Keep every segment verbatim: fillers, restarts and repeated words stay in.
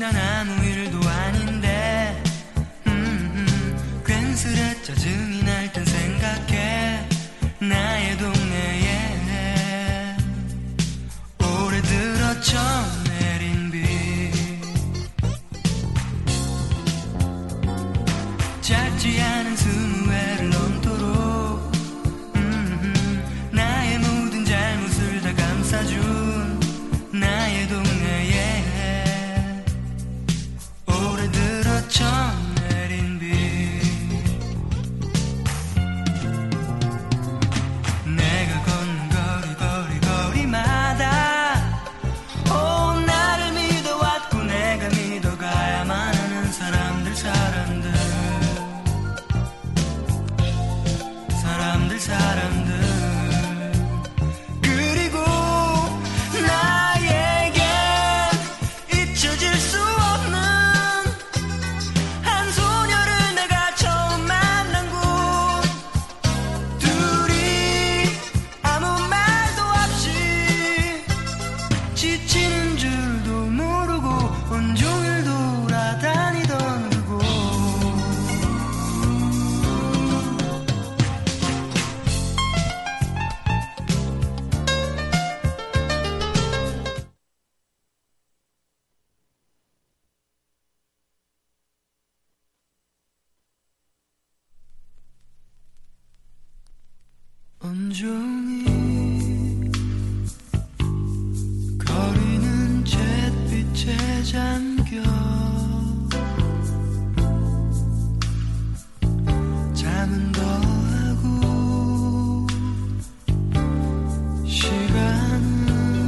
난 아무 일도 아닌데 음, 음, 괜스레 짜증이 날 땐 생각해 나의 동네에 오래 들어 처음 내린 비 짧지 않은 스무 회를 넘도록 음, 나의 모든 잘못을 다 감싸준 나의 동네에 오래 들어 처음 내린 비 내가 걷는 거리 거리 거리마다 오 나를 믿어왔고 내가 믿어가야만 하는 사람들 사람들 사람들 사람들 그리고 나에겐 잊혀질 수 없는 한 소녀를 내가 처음 만난 곳 둘이 아무 말도 없이 지치는 줄도 모르고 온종일 돌아다니던 그곳 온종일 거리는 잿빛에 잠겨 잠은 더하고 시간은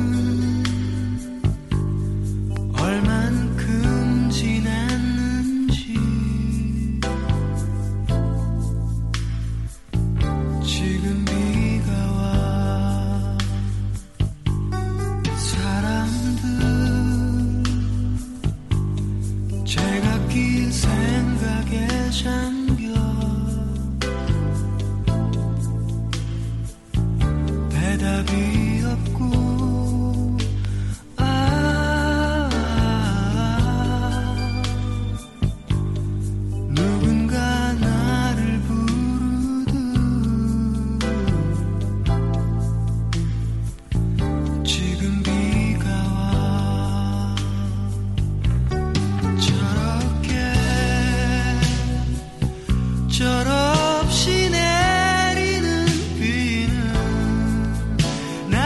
얼만큼 지났는지 지금 비가 와 사람들 제각기 생각에 잠겨 대답이 없고 아, 누군가 나를 부르듯 지금 비가 와 저렇게 철없이 내리는 비는 나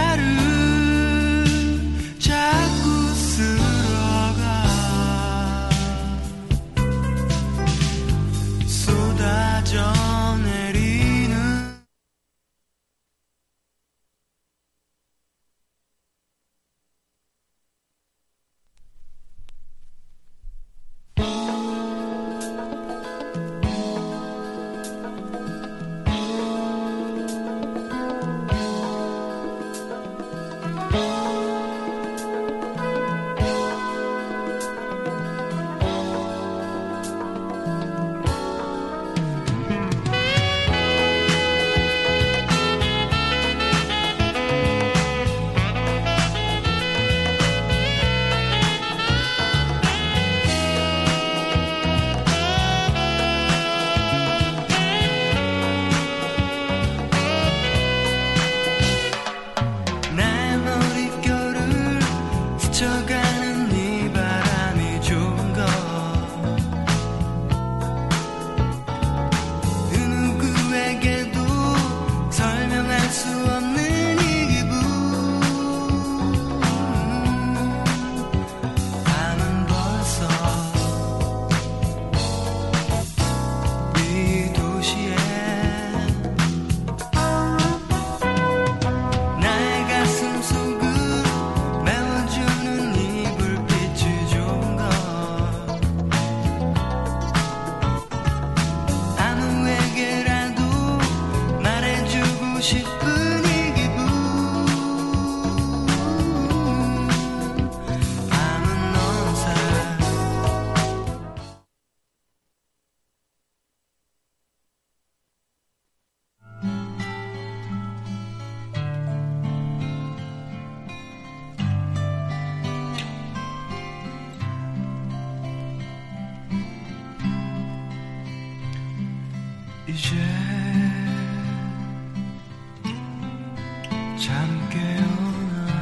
잠 깨어나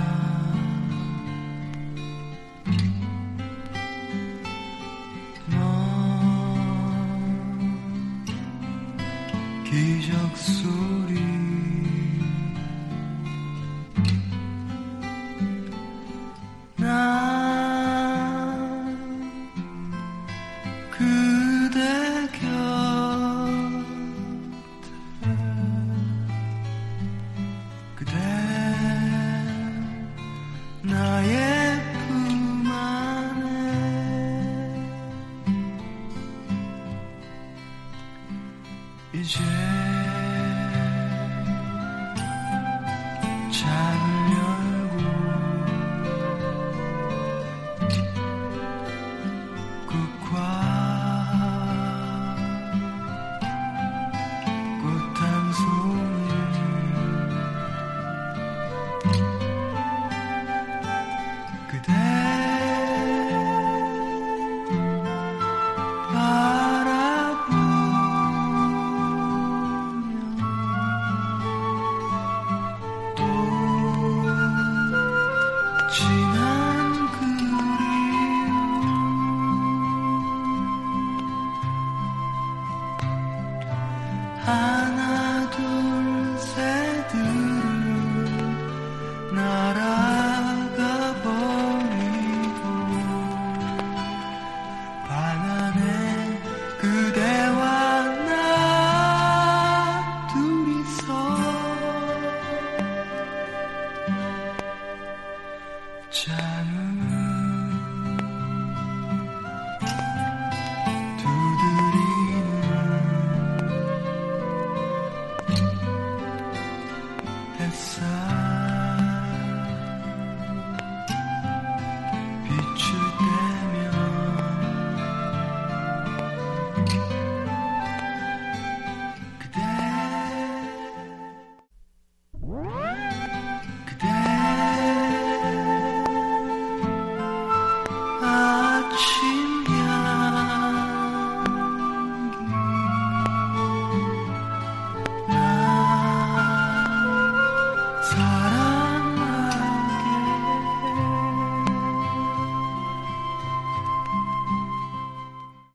넌 기적 소리 난 그대 곁에 그대 나의 품 안에 이제 창을 열고 꽃과 꽃 한 송이 그대 바라보며 또 지난 그리움 하나 둘셋들은 날아가 버리고 방 안에 그대와 나 둘이서 잠을 두드리는 햇살